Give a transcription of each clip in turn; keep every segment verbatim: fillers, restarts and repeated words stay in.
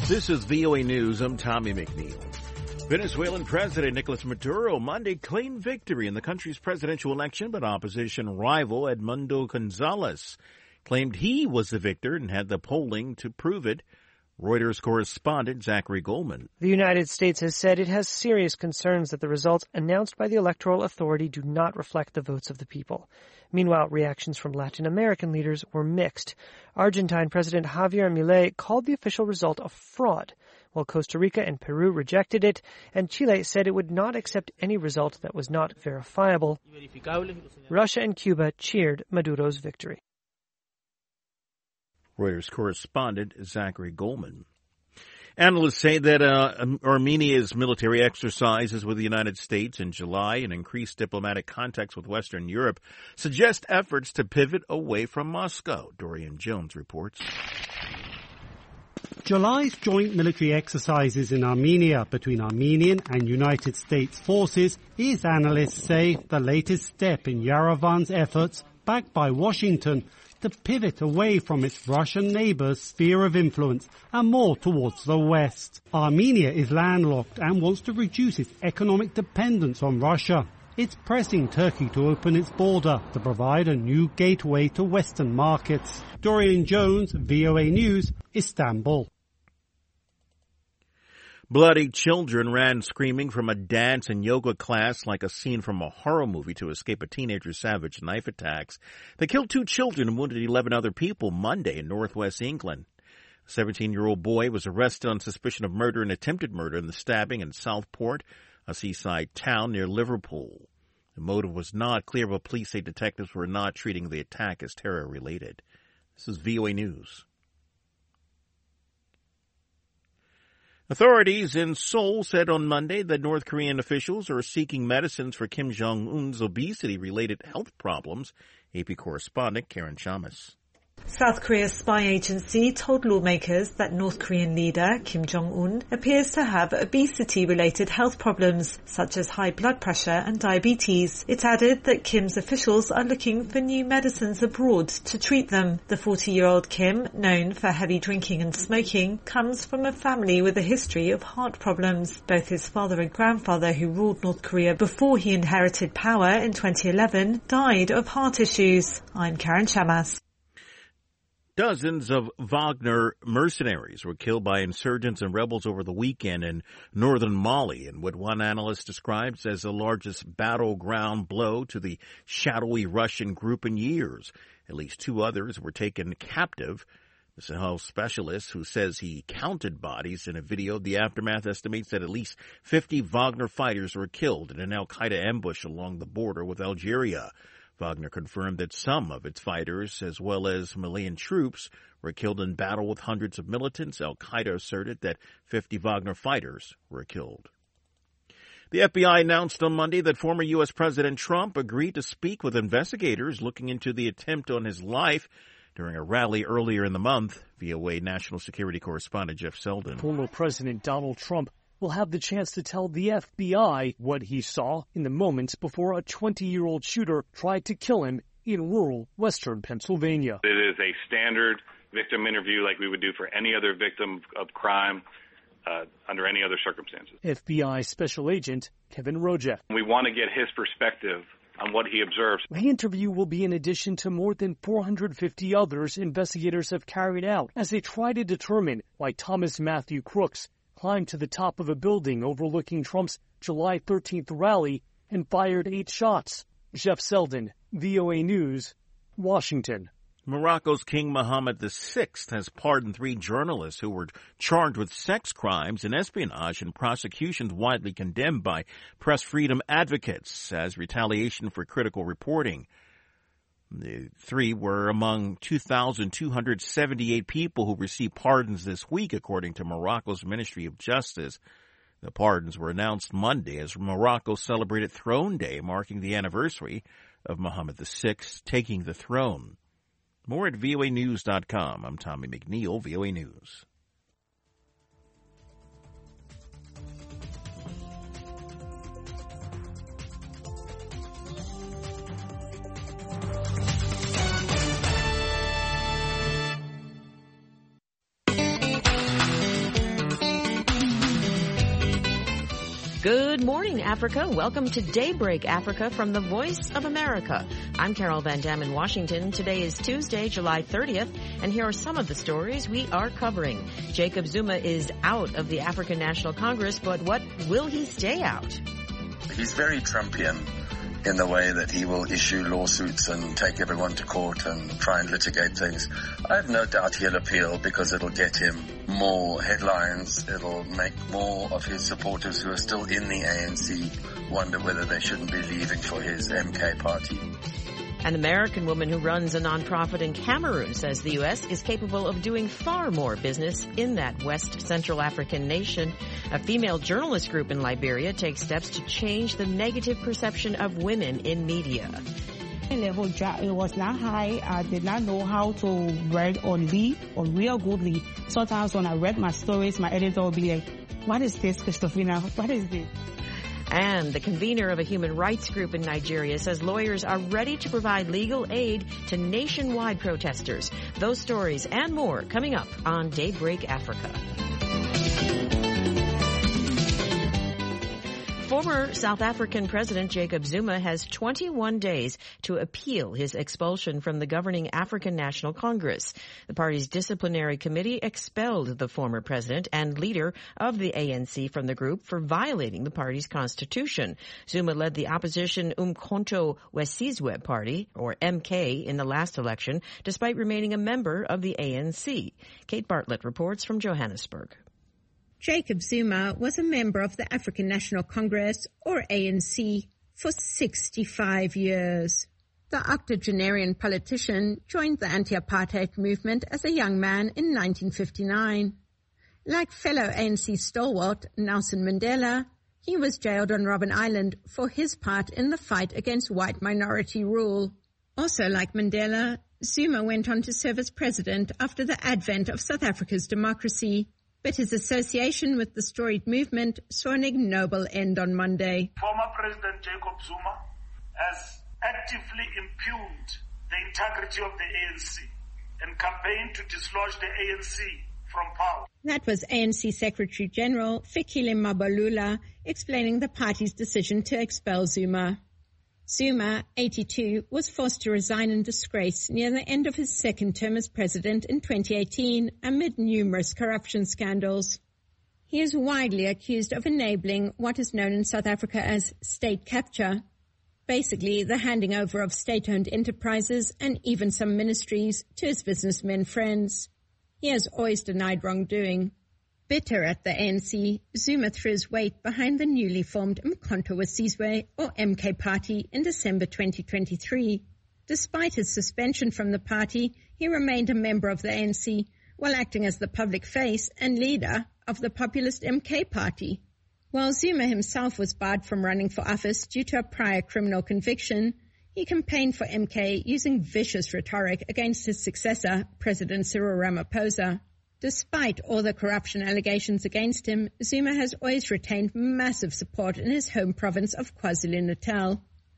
This is V O A News. I'm Tommy McNeil. Venezuelan President Nicolas Maduro Monday claimed victory in the country's presidential election, but opposition rival Edmundo Gonzalez claimed he was the victor and had the polling to prove it. Reuters correspondent Zachary Goldman. The United States has said it has serious concerns that the results announced by the Electoral Authority do not reflect the votes of the people. Meanwhile, reactions from Latin American leaders were mixed. Argentine President Javier Milei called the official result a fraud, while Costa Rica and Peru rejected it, and Chile said it would not accept any result that was not verifiable. Russia and Cuba cheered Maduro's victory. Reuters correspondent Zachary Goldman. Analysts say that uh, Armenia's military exercises with the United States in July and increased diplomatic contacts with Western Europe suggest efforts to pivot away from Moscow. Dorian Jones reports. July's joint military exercises in Armenia between Armenian and United States forces is, analysts say, the latest step in Yerevan's efforts, backed by Washington, to pivot away from its Russian neighbour's sphere of influence and more towards the West. Armenia is landlocked and wants to reduce its economic dependence on Russia. It's pressing Turkey to open its border to provide a new gateway to Western markets. Dorian Jones, V O A News, Istanbul. Bloody children ran screaming from a dance and yoga class like a scene from a horror movie to escape a teenager's savage knife attacks. They killed two children and wounded eleven other people Monday in northwest England. A seventeen-year-old boy was arrested on suspicion of murder and attempted murder in the stabbing in Southport, a seaside town near Liverpool. The motive was not clear, but police say detectives were not treating the attack as terror-related. This is V O A News. Authorities in Seoul said on Monday that North Korean officials are seeking medicines for Kim Jong-un's obesity-related health problems. A P correspondent Karen Chamas. South Korea's spy agency told lawmakers that North Korean leader Kim Jong-un appears to have obesity-related health problems, such as high blood pressure and diabetes. It added that Kim's officials are looking for new medicines abroad to treat them. The forty-year-old Kim, known for heavy drinking and smoking, comes from a family with a history of heart problems. Both his father and grandfather, who ruled North Korea before he inherited power in twenty eleven, died of heart issues. I'm Karen Chamas. Dozens of Wagner mercenaries were killed by insurgents and rebels over the weekend in northern Mali in what one analyst describes as the largest battleground blow to the shadowy Russian group in years. At least two others were taken captive. The Sahel specialist, who says he counted bodies in a video of the aftermath, estimates that at least fifty Wagner fighters were killed in an al-Qaeda ambush along the border with Algeria. Wagner confirmed that some of its fighters, as well as Malian troops, were killed in battle with hundreds of militants. Al-Qaeda asserted that fifty Wagner fighters were killed. The F B I announced on Monday that former U S President Trump agreed to speak with investigators looking into the attempt on his life during a rally earlier in the month. V O A National Security Correspondent Jeff Selden. Former President Donald Trump will have the chance to tell the F B I what he saw in the moments before a twenty-year-old shooter tried to kill him in rural western Pennsylvania. It is a standard victim interview like we would do for any other victim of crime uh, under any other circumstances. F B I Special Agent Kevin Rojek. We want to get his perspective on what he observes. The interview will be in addition to more than four hundred fifty others investigators have carried out as they try to determine why Thomas Matthew Crooks climbed to the top of a building overlooking Trump's July thirteenth rally and fired eight shots. Jeff Selden, V O A News, Washington. Morocco's King Mohammed the sixth has pardoned three journalists who were charged with sex crimes and espionage in prosecutions widely condemned by press freedom advocates as retaliation for critical reporting. The three were among two thousand two hundred seventy-eight people who received pardons this week, according to Morocco's Ministry of Justice. The pardons were announced Monday as Morocco celebrated Throne Day, marking the anniversary of Mohammed the sixth taking the throne. More at V O A news dot com. I'm Tommy McNeil, V O A News. Good morning, Africa. Welcome to Daybreak Africa from the Voice of America. I'm Carol Van Dam in Washington. Today is Tuesday, July thirtieth, and here are some of the stories we are covering. Jacob Zuma is out of the African National Congress, but what will he stay out? He's very Trumpian in the way that he will issue lawsuits and take everyone to court and try and litigate things. I have no doubt he'll appeal because it'll get him more headlines. It'll make more of his supporters who are still in the A N C wonder whether they shouldn't be leaving for his M K party. An American woman who runs a nonprofit in Cameroon says the U S is capable of doing far more business in that West Central African nation. A female journalist group in Liberia takes steps to change the negative perception of women in media. Level it was not high. I did not know how to write or lead or real good lead. Sometimes when I read my stories, my editor would be like, "What is this, Christofina? What is this?" And the convener of a human rights group in Nigeria says lawyers are ready to provide legal aid to nationwide protesters. Those stories and more coming up on Daybreak Africa. Former South African President Jacob Zuma has twenty-one days to appeal his expulsion from the governing African National Congress. The party's disciplinary committee expelled the former president and leader of the A N C from the group for violating the party's constitution. Zuma led the opposition Umkhonto Wesizwe Party, or M K, in the last election, despite remaining a member of the A N C. Kate Bartlett reports from Johannesburg. Jacob Zuma was a member of the African National Congress, or A N C, for sixty-five years. The octogenarian politician joined the anti-apartheid movement as a young man in nineteen fifty-nine. Like fellow A N C stalwart Nelson Mandela, he was jailed on Robben Island for his part in the fight against white minority rule. Also like Mandela, Zuma went on to serve as president after the advent of South Africa's democracy. But his association with the storied movement saw an ignoble end on Monday. Former President Jacob Zuma has actively impugned the integrity of the A N C and campaigned to dislodge the A N C from power. That was A N C Secretary General Fikile Mbalula explaining the party's decision to expel Zuma. Zuma, eighty-two, was forced to resign in disgrace near the end of his second term as president in twenty eighteen amid numerous corruption scandals. He is widely accused of enabling what is known in South Africa as state capture, basically the handing over of state-owned enterprises and even some ministries to his businessmen friends. He has always denied wrongdoing. Bitter at the A N C, Zuma threw his weight behind the newly formed Umkhonto Wesizwe, or M K party, in December twenty twenty-three. Despite his suspension from the party, he remained a member of the A N C while acting as the public face and leader of the populist M K party. While Zuma himself was barred from running for office due to a prior criminal conviction, he campaigned for M K using vicious rhetoric against his successor, President Cyril Ramaphosa. Despite all the corruption allegations against him, Zuma has always retained massive support in his home province of KwaZulu-Natal.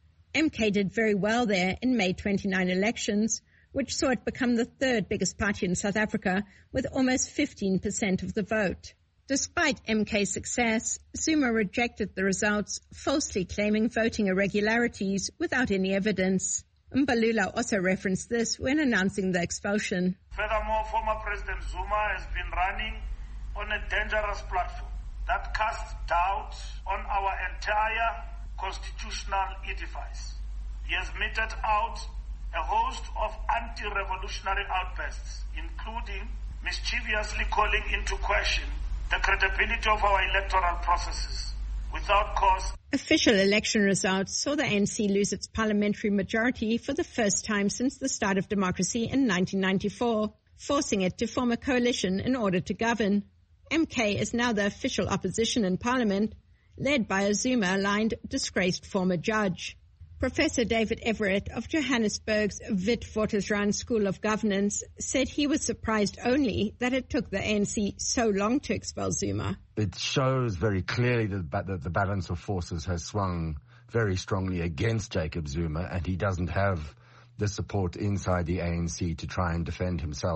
M K did very well there in May twenty-nine elections, which saw it become the third biggest party in South Africa with almost fifteen percent of the vote. Despite M K's success, Zuma rejected the results, falsely claiming voting irregularities without any evidence. Mbalula also referenced this when announcing the expulsion. Furthermore, former President Zuma has been running on a dangerous platform that casts doubt on our entire constitutional edifice. He has meted out a host of anti-revolutionary outbursts, including mischievously calling into question the credibility of our electoral processes without cause. Official election results saw the A N C lose its parliamentary majority for the first time since the start of democracy in nineteen ninety-four, forcing it to form a coalition in order to govern. M K is now the official opposition in parliament, led by a Zuma-aligned, disgraced former judge. Professor David Everett of Johannesburg's Witwatersrand School of Governance said he was surprised only that it took the A N C so long to expel Zuma. It shows very clearly that the balance of forces has swung very strongly against Jacob Zuma, and he doesn't have the support inside the A N C to try and defend himself.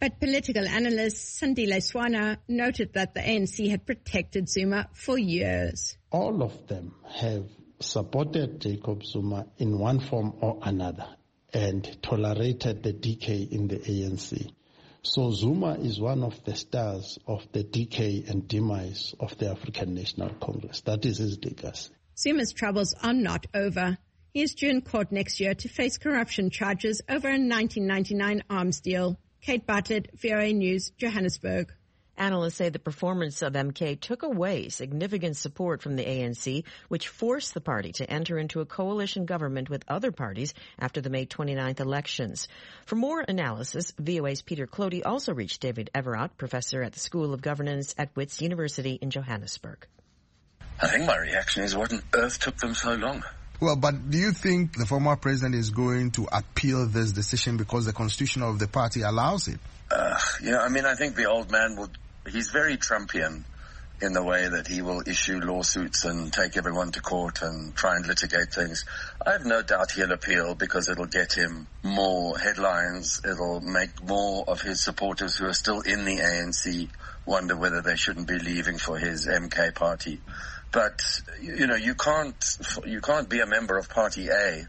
But political analyst Sandile Swana noted that the A N C had protected Zuma for years. All of them have supported Jacob Zuma in one form or another and tolerated the decay in the A N C. So Zuma is one of the stars of the decay and demise of the African National Congress. That is his legacy. Zuma's troubles are not over. He is due in court next year to face corruption charges over a nineteen ninety-nine arms deal. Kate Bartlett, V O A News, Johannesburg. Analysts say the performance of M K took away significant support from the A N C, which forced the party to enter into a coalition government with other parties after the May twenty-ninth elections. For more analysis, V O A's Peter Clody also reached David Everott, professor at the School of Governance at Wits University in Johannesburg. I think my reaction is, what on earth took them so long? Well, but do you think the former president is going to appeal this decision because the constitution of the party allows it? Uh, yeah, I mean, I think the old man will, he's very Trumpian in the way that he will issue lawsuits and take everyone to court and try and litigate things. I have no doubt he'll appeal because it'll get him more headlines. It'll make more of his supporters who are still in the A N C wonder whether they shouldn't be leaving for his M K party. But, you know, you can't, you can't be a member of Party A,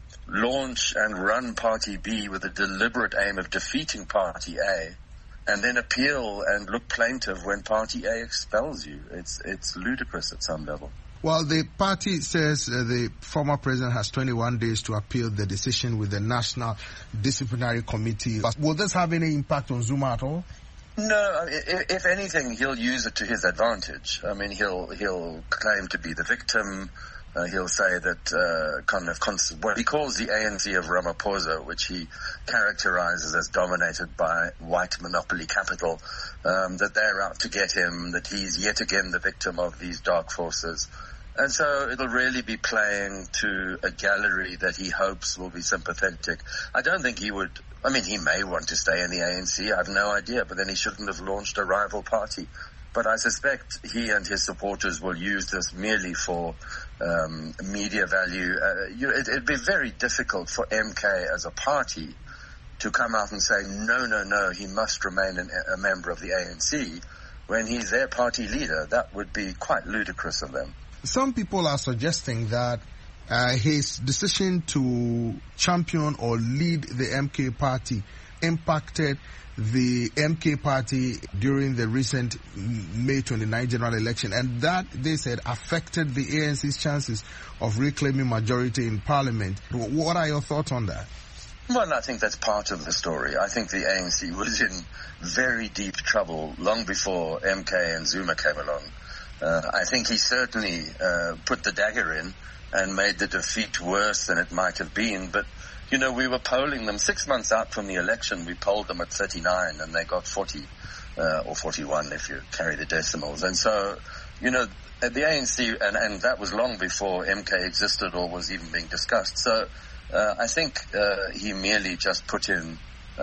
launch and run Party B with a deliberate aim of defeating Party A, and then appeal and look plaintive when Party A expels you. It's, it's ludicrous at some level. Well, the party says uh, the former president has twenty-one days to appeal the decision with the National Disciplinary Committee. But will this have any impact on Zuma at all? No, if anything, he'll use it to his advantage. I mean, he'll he'll claim to be the victim. Uh, he'll say that uh, kind of const- what he calls the A N C of Ramaphosa, which he characterizes as dominated by white monopoly capital, um, that they're out to get him, that he's yet again the victim of these dark forces. And so it'll really be playing to a gallery that he hopes will be sympathetic. I don't think he would, I mean, he may want to stay in the A N C, I have no idea, but then he shouldn't have launched a rival party. But I suspect he and his supporters will use this merely for um, media value. Uh, you, it, it'd be very difficult for M K as a party to come out and say, no, no, no, he must remain an, a member of the A N C when he's their party leader. That would be quite ludicrous of them. Some people are suggesting that uh, his decision to champion or lead the M K party impacted the M K party during the recent May twenty-ninth general election, and that, they said, affected the A N C's chances of reclaiming majority in parliament. What are your thoughts on that? Well, I think that's part of the story. I think the A N C was in very deep trouble long before M K and Zuma came along. Uh, I think he certainly uh, put the dagger in and made the defeat worse than it might have been. But, you know, we were polling them six months out from the election. We polled them at thirty-nine and they got forty, uh, or forty-one if you carry the decimals. And so, you know, at the A N C, and, and that was long before M K existed or was even being discussed. So uh, I think uh, he merely just put in,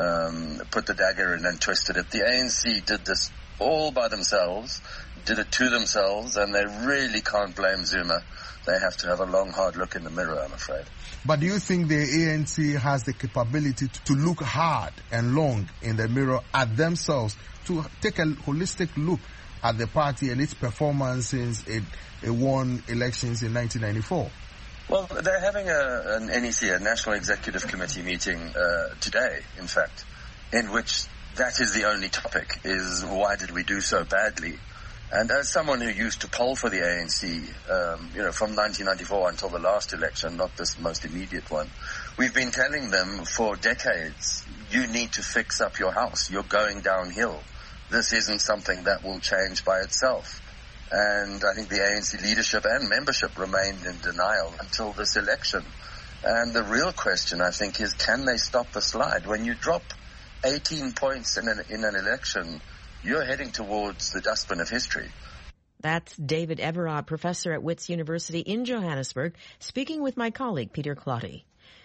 um, put the dagger in and twisted it. The A N C did this all by themselves, did it to themselves, and they really can't blame Zuma. They have to have a long, hard look in the mirror, I'm afraid. But do you think the A N C has the capability to, to look hard and long in the mirror at themselves, to take a holistic look at the party and its performance since it, it won elections in nineteen ninety-four? Well, they're having a, an N E C, a National Executive Committee meeting uh, today, in fact, in which that is the only topic, is why did we do so badly? And as someone who used to poll for the A N C, um, you know, from nineteen ninety-four until the last election, not this most immediate one, we've been telling them for decades, you need to fix up your house. You're going downhill. This isn't something that will change by itself. And I think the A N C leadership and membership remained in denial until this election. And the real question, I think, is can they stop the slide? When you drop eighteen points in an, in an election, you're heading towards the dustbin of history. That's David Everott, professor at Wits University in Johannesburg, speaking with my colleague Peter Clody.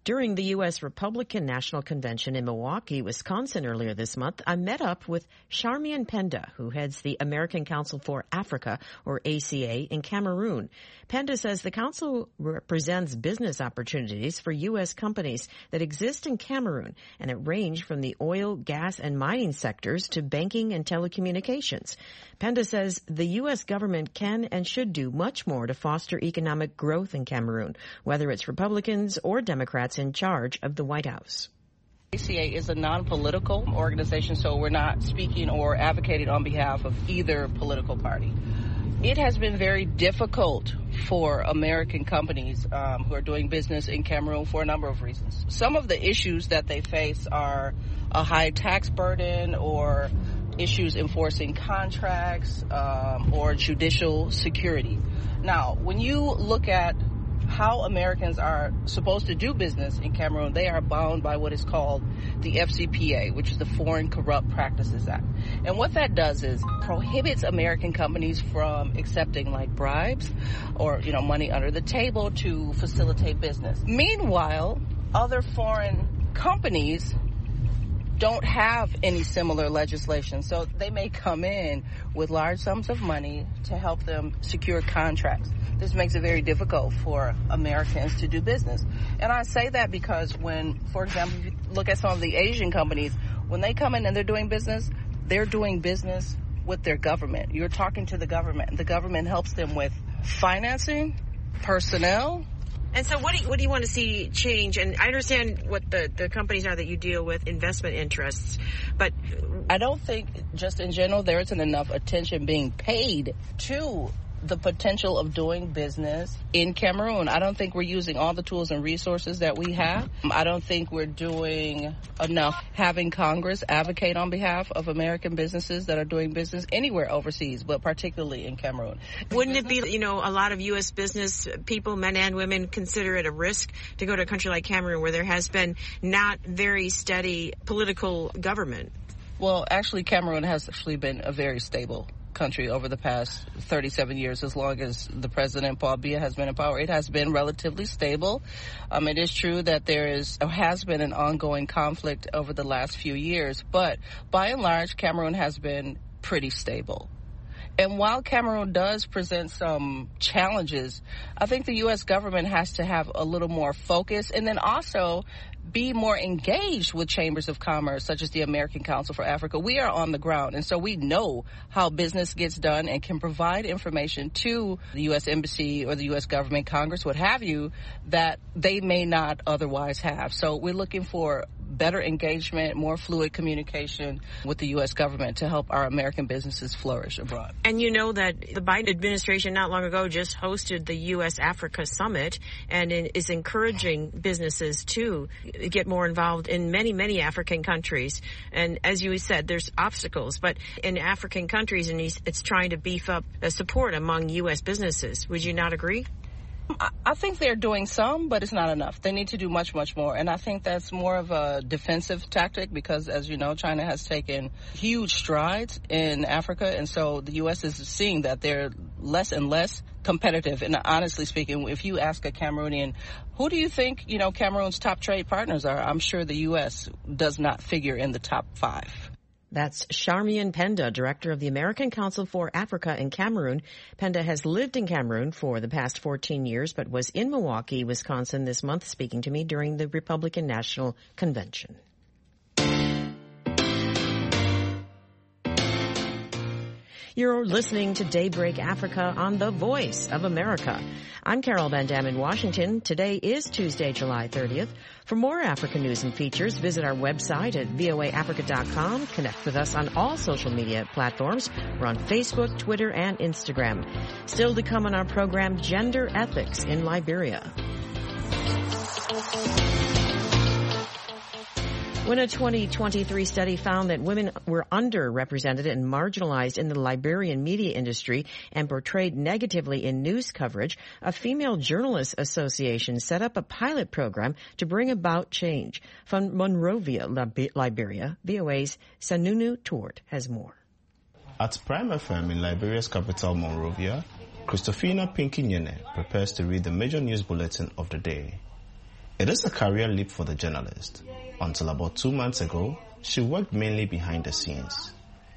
During the U S Republican National Convention in Milwaukee, Wisconsin earlier this month, I met up with Charmian Penda, who heads the American Council for Africa, or A C A, in Cameroon. Penda says the council represents business opportunities for U S companies that exist in Cameroon, and it range from the oil, gas, and mining sectors to banking and telecommunications. Penda says the U S government can and should do much more to foster economic growth in Cameroon, whether it's Republicans or Democrats in charge of the White House. A C A is a non-political organization, so we're not speaking or advocating on behalf of either political party. It has been very difficult for American companies um, who are doing business in Cameroon for a number of reasons. Some of the issues that they face are a high tax burden or issues enforcing contracts um, or judicial security. Now, when you look at how Americans are supposed to do business in Cameroon, they are bound by what is called the F C P A, which is the Foreign Corrupt Practices Act. And what that does is prohibits American companies from accepting like bribes or, you know, money under the table to facilitate business. Meanwhile, other foreign companies don't have any similar legislation, so they may come in with large sums of money to help them secure contracts. This makes it very difficult for Americans to do business. And I say that because when, for example, if you look at some of the Asian companies, when they come in and they're doing business, they're doing business with their government. You're talking to the government. The government helps them with financing, personnel. And so what do you, what do you want to see change? And I understand what the, the companies are that you deal with, investment interests, but I don't think just in general there isn't enough attention being paid to the potential of doing business in Cameroon. I don't think we're using all the tools and resources that we have. I don't think we're doing enough having Congress advocate on behalf of American businesses that are doing business anywhere overseas, but particularly in Cameroon. Wouldn't it be, you know, a lot of U S business people, men and women, consider it a risk to go to a country like Cameroon where there has been not very steady political government? Well, actually, Cameroon has actually been a very stable country over the past thirty-seven years. As long as the president Paul Biya has been in power, it has been relatively stable. Um, it is true that there is or has been an ongoing conflict over the last few years, but by and large, Cameroon has been pretty stable. And while Cameroon does present some challenges, I think the U S government has to have a little more focus and then also be more engaged with chambers of commerce, such as the American Council for Africa. We are on the ground, and so we know how business gets done and can provide information to the U S Embassy or the U S government, Congress, what have you, that they may not otherwise have. So we're looking for better engagement, more fluid communication with the U S government to help our American businesses flourish abroad. And you know that the Biden administration not long ago just hosted the U S Africa Summit and is encouraging businesses to get more involved in many, many African countries. And as you said, there's obstacles, but in African countries, and it's trying to beef up the support among U S businesses. Would you not agree? I think they're doing some, but it's not enough. They need to do much, much more. And I think that's more of a defensive tactic because, as you know, China has taken huge strides in Africa. And so the U S is seeing that they're less and less competitive. And honestly speaking, if you ask a Cameroonian, who do you think, you know, Cameroon's top trade partners are? I'm sure the U S does not figure in the top five. That's Charmian Penda, director of the American Council for Africa in Cameroon. Penda has lived in Cameroon for the past fourteen years, but was in Milwaukee, Wisconsin this month, speaking to me during the Republican National Convention. You're listening to Daybreak Africa on The Voice of America. I'm Carol Van Dam in Washington. Today is Tuesday, July thirtieth. For more Africa news and features, visit our website at V O A Africa dot com. Connect with us on all social media platforms. We're on Facebook, Twitter, and Instagram. Still to come on our program, Gender Ethics in Liberia. When a twenty twenty-three study found that women were underrepresented and marginalized in the Liberian media industry and portrayed negatively in news coverage, a Female Journalists Association set up a pilot program to bring about change. From Monrovia, Liberia, V O A's Sanunu Tourt has more. At Prime F M in Liberia's capital, Monrovia, Christofina Pinky Nyene prepares to read the major news bulletin of the day. It is a career leap for the journalist. Until about two months ago, she worked mainly behind the scenes.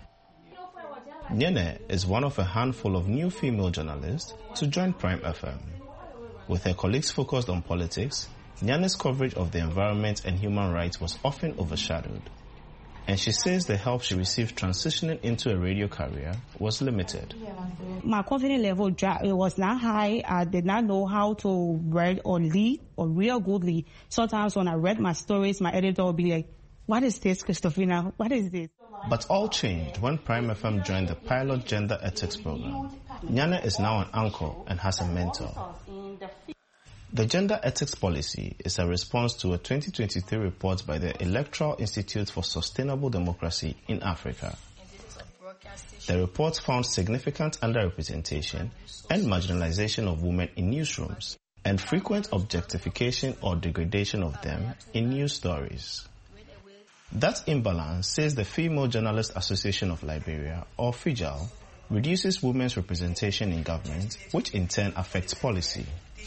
Nyene is one of a handful of new female journalists to join Prime F M. With her colleagues focused on politics, Nyane's coverage of the environment and human rights was often overshadowed. And she says the help she received transitioning into a radio career was limited. My confidence level it was not high. I did not know how to write or lead or real good lead. Sometimes when I read my stories, my editor would be like, "What is this, Christofina? What is this?" But all changed when Prime F M joined the pilot gender ethics program. Nyane is now an anchor and has a mentor. The gender ethics policy is a response to a twenty twenty-three report by the Electoral Institute for Sustainable Democracy in Africa. The report found significant underrepresentation and marginalization of women in newsrooms and frequent objectification or degradation of them in news stories. That imbalance, says the Female Journalists Association of Liberia, or FIJAL, reduces women's representation in government, which in turn affects policy.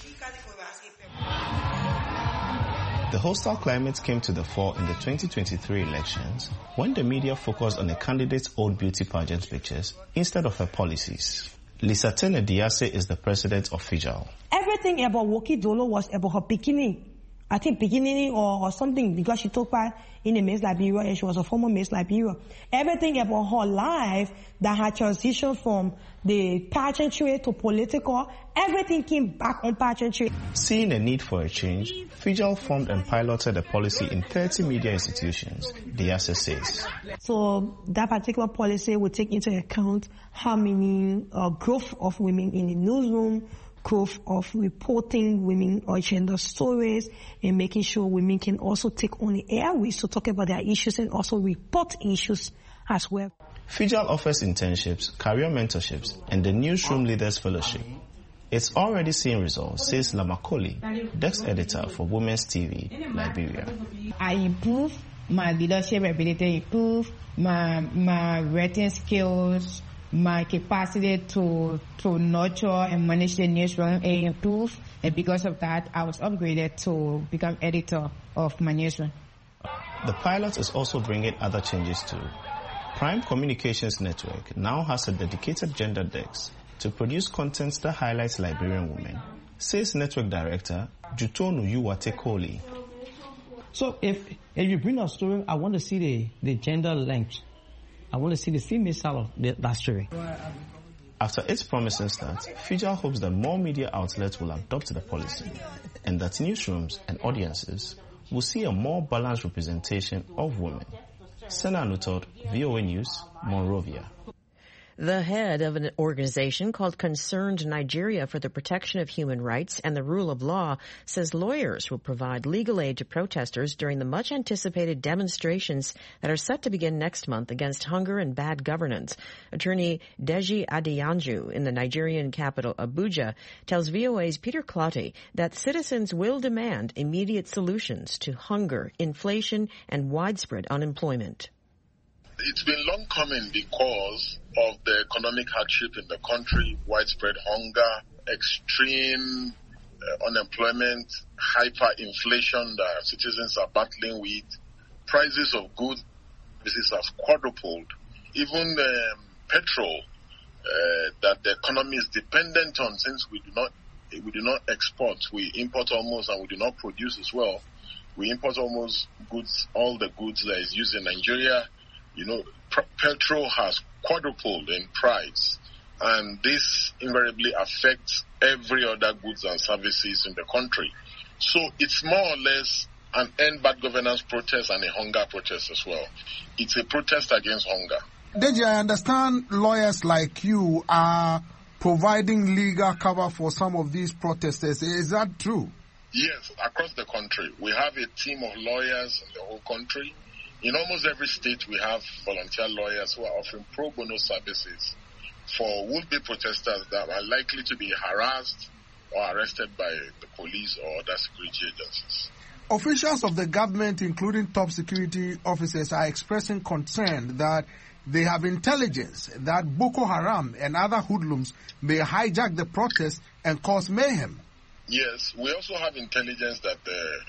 The hostile climate came to the fore in the twenty twenty-three elections when the media focused on a candidate's old beauty pageant pictures instead of her policies. Lisa Tene Diase is the president of FIJAL. Everything about Woki Dolo was about her bikini. I think beginning or, or something, because she took part in the Miss Liberia and she was a former Miss Liberia. Everything about her life that had transitioned from the pageantry to political, everything came back on pageantry. Seeing a need for a change, FIJAL formed and piloted a policy in thirty media institutions, Diase says. So that particular policy would take into account how many uh, growth of women in the newsroom, growth of reporting women or gender stories, and making sure women can also take on the airways to talk about their issues and also report issues as well. FIJAL offers internships, career mentorships, and the Newsroom Leaders Fellowship. It's already seeing results, says Lamakoli, desk editor for Women's T V, Liberia. I improve my leadership ability, improve my my writing skills, my capacity to to nurture and manage the newsroom improved, and because of that, I was upgraded to become editor of my newsroom. The pilot is also bringing other changes too. Prime Communications Network now has a dedicated gender desk to produce content that highlights Liberian women, says network director Jutonu Uwatekoli. So if if you bring a story, I want to see the, the gender length. I want to see the female side of the, that story. After its promising start, FIJAL hopes that more media outlets will adopt the policy and that newsrooms and audiences will see a more balanced representation of women. Sena Anutod, V O A News, Monrovia. The head of an organization called Concerned Nigeria for the Protection of Human Rights and the Rule of Law says lawyers will provide legal aid to protesters during the much-anticipated demonstrations that are set to begin next month against hunger and bad governance. Attorney Deji Adeyanju in the Nigerian capital Abuja tells V O A's Peter Clotty that citizens will demand immediate solutions to hunger, inflation, and widespread unemployment. It's been long coming because of the economic hardship in the country, widespread hunger, extreme uh, unemployment, hyperinflation that citizens are battling with. Prices of goods services have quadrupled. Even um, petrol uh, that the economy is dependent on, since we do not we do not export, we import almost, and we do not produce as well. We import almost goods, all the goods that is used in Nigeria. You know, petrol has quadrupled in price, and this invariably affects every other goods and services in the country. So it's more or less an end bad governance protest and a hunger protest as well. It's a protest against hunger. Deji, I understand lawyers like you are providing legal cover for some of these protesters. Is that true? Yes, across the country. We have a team of lawyers in the whole country. In almost every state, we have volunteer lawyers who are offering pro bono services for would-be protesters that are likely to be harassed or arrested by the police or other security agencies. Officials of the government, including top security officers, are expressing concern that they have intelligence that Boko Haram and other hoodlums may hijack the protest and cause mayhem. Yes, we also have intelligence that the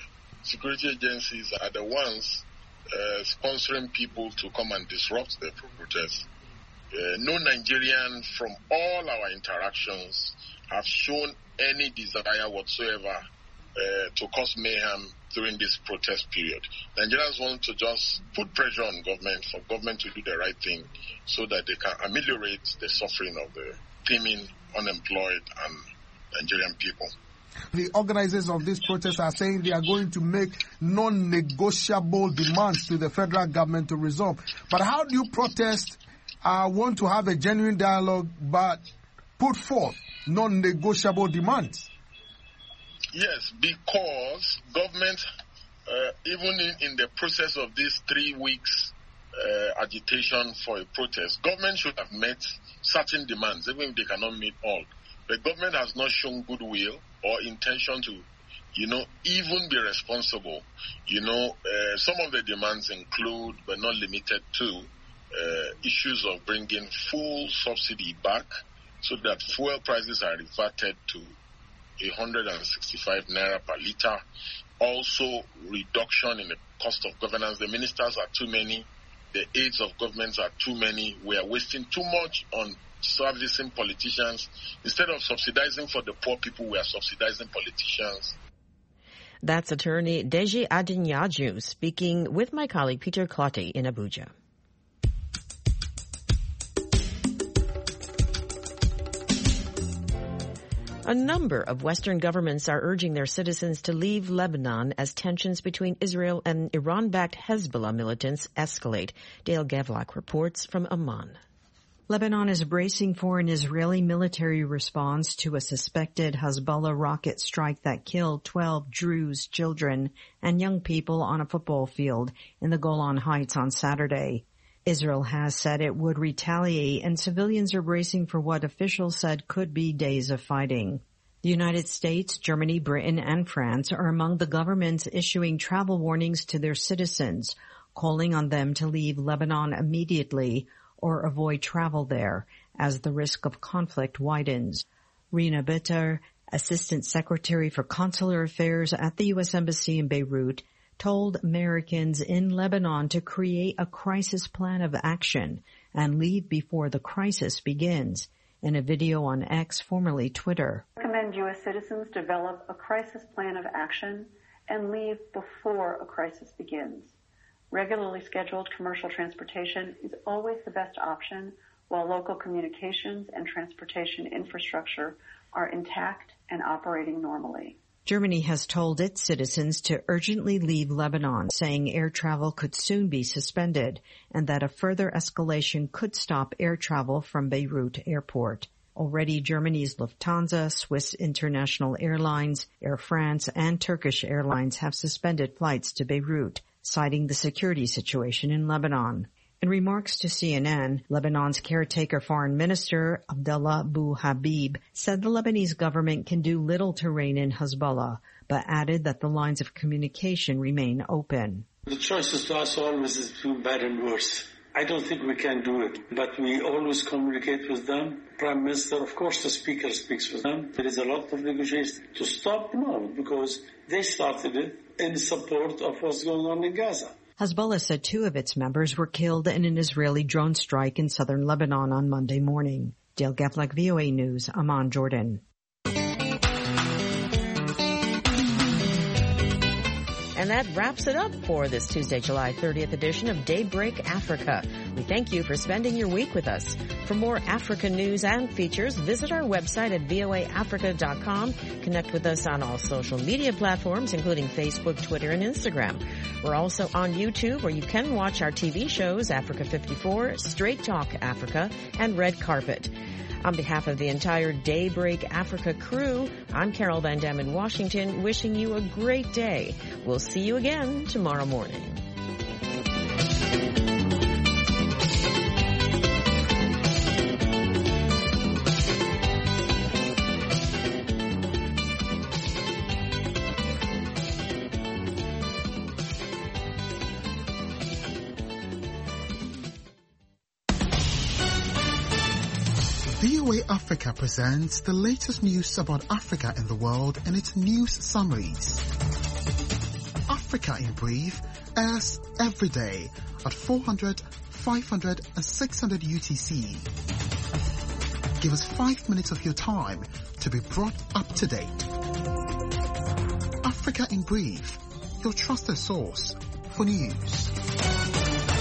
security agencies are the ones uh, sponsoring people to come and disrupt the protests. Uh, no Nigerian from all our interactions have shown any desire whatsoever uh, to cause mayhem during this protest period. Nigerians want to just put pressure on government for government to do the right thing so that they can ameliorate the suffering of the teeming, unemployed, and Nigerian people. The organizers of this protest are saying they are going to make non-negotiable demands to the federal government to resolve. But how do you protest, uh, want to have a genuine dialogue, but put forth non-negotiable demands? Yes, because government, uh, even in, in the process of these three weeks uh, agitation for a protest, government should have met certain demands, even if they cannot meet all. The government has not shown goodwill or intention to, you know, even be responsible. You know, uh, some of the demands include, but not limited to, uh, issues of bringing full subsidy back so that fuel prices are reverted to one hundred sixty-five naira per litre. Also, reduction in the cost of governance. The ministers are too many. The aides of governments are too many. We are wasting too much on servicing politicians. Instead of subsidizing for the poor people, we are subsidizing politicians. That's attorney Deji Adinyaju speaking with my colleague Peter Clotty in Abuja. A number of Western governments are urging their citizens to leave Lebanon as tensions between Israel and Iran-backed Hezbollah militants escalate. Dale Gavlak reports from Amman. Lebanon is bracing for an Israeli military response to a suspected Hezbollah rocket strike that killed twelve Druze children and young people on a football field in the Golan Heights on Saturday. Israel has said it would retaliate, and civilians are bracing for what officials said could be days of fighting. The United States, Germany, Britain, and France are among the governments issuing travel warnings to their citizens, calling on them to leave Lebanon immediately or avoid travel there as the risk of conflict widens. Rina Bitter, Assistant Secretary for Consular Affairs at the U S Embassy in Beirut, told Americans in Lebanon to create a crisis plan of action and leave before the crisis begins. In a video on X, formerly Twitter, I recommend U S citizens develop a crisis plan of action and leave before a crisis begins. Regularly scheduled commercial transportation is always the best option while local communications and transportation infrastructure are intact and operating normally. Germany has told its citizens to urgently leave Lebanon, saying air travel could soon be suspended and that a further escalation could stop air travel from Beirut airport. Already Germany's Lufthansa, Swiss International Airlines, Air France, and Turkish Airlines have suspended flights to Beirut, citing the security situation in Lebanon. In remarks to C N N, Lebanon's caretaker foreign minister, Abdullah Abu Habib, said the Lebanese government can do little to rein in Hezbollah, but added that the lines of communication remain open. The choices to us always is between bad and worse. I don't think we can do it, but we always communicate with them. Prime Minister, of course, the Speaker speaks with them. There is a lot of negotiation. To stop, no, because they started it in support of what's going on in Gaza. Hezbollah said two of its members were killed in an Israeli drone strike in southern Lebanon on Monday morning. Dale Gavlak, V O A News, Amman, Jordan. And that wraps it up for this Tuesday, July thirtieth edition of Daybreak Africa. We thank you for spending your week with us. For more Africa news and features, visit our website at voa africa dot com. Connect with us on all social media platforms, including Facebook, Twitter, and Instagram. We're also on YouTube, where you can watch our T V shows, Africa fifty-four, Straight Talk Africa, and Red Carpet. On behalf of the entire Daybreak Africa crew, I'm Carol Van Dam in Washington, wishing you a great day. We'll see you again tomorrow morning. V O A Africa presents the latest news about Africa and the world in its news summaries. Africa in Brief airs every day at four hundred, five hundred and six hundred U T C. Give us five minutes of your time to be brought up to date. Africa in Brief, your trusted source for news.